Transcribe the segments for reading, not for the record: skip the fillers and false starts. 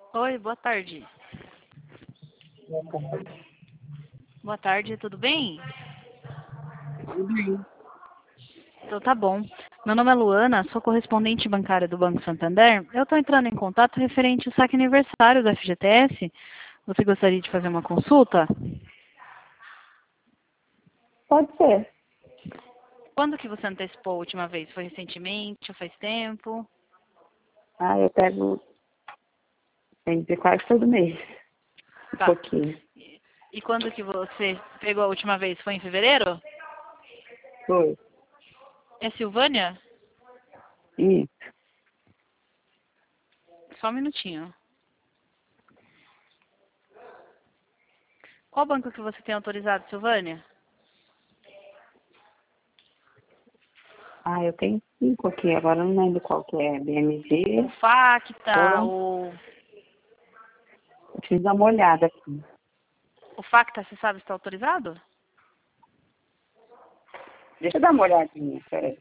Oi, boa tarde. Boa tarde, tudo bem? Tudo bem. Então tá bom. Meu nome é Luana, sou correspondente bancária do Banco Santander. Eu estou entrando em contato referente ao saque aniversário do FGTS. Você gostaria de fazer uma consulta? Pode ser. Quando que você antecipou a última vez? Foi recentemente ou faz tempo? Eu pego sempre quase todo mês. Um Tá. pouquinho. E quando que você pegou a última vez? Foi em fevereiro? Foi. É Silvânia? Isso. Só um minutinho. Qual banco que você tem autorizado, Silvânia? Eu tenho 5 aqui. Agora eu não lembro qual que é. O BMG. Facta, Ou... Eu preciso dar uma olhada aqui. o Facta, você sabe se está autorizado? Deixa eu dar uma olhadinha. Peraí.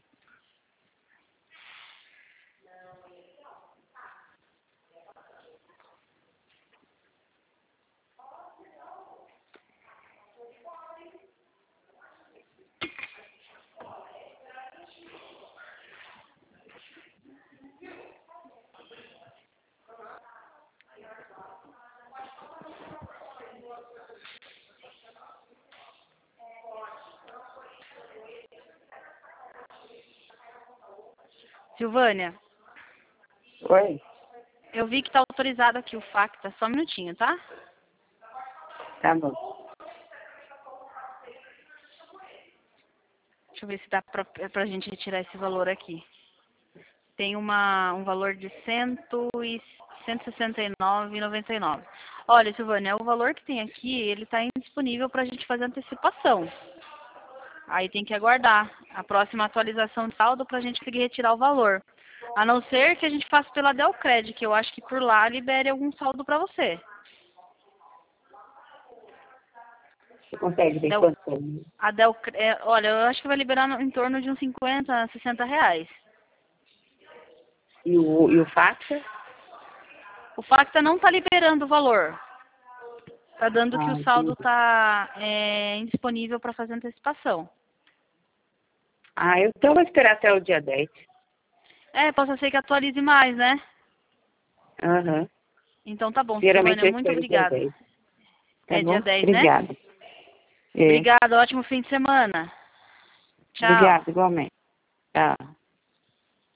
Silvânia, Oi? eu vi que está autorizado aqui o Facta. Só um minutinho, tá? Tá bom. Deixa eu ver se dá pra gente retirar esse valor aqui. Tem um valor de 169,99. Olha, Silvânia, o valor que tem aqui, ele está indisponível para a gente fazer antecipação. Aí tem que aguardar a próxima atualização de saldo para a gente conseguir retirar o valor. A não ser que a gente faça pela Delcred, que eu acho que por lá libere algum saldo para você. Você consegue ver Del, quanto? olha, eu acho que vai liberar em torno de uns 50, 60 reais. E o faxa? O Facta não está liberando o valor. Está dando que o saldo Entendi. está indisponível para fazer antecipação. Então eu vou esperar até o dia 10. Possa ser que atualize mais, né? Aham. Então tá bom, Geralmente Silvânia, eu muito espero o dia obrigada. 10. Tá É dia bom? 10, né? Obrigada. É. Obrigada, ótimo fim de semana. Tchau. Obrigada, igualmente. Tchau.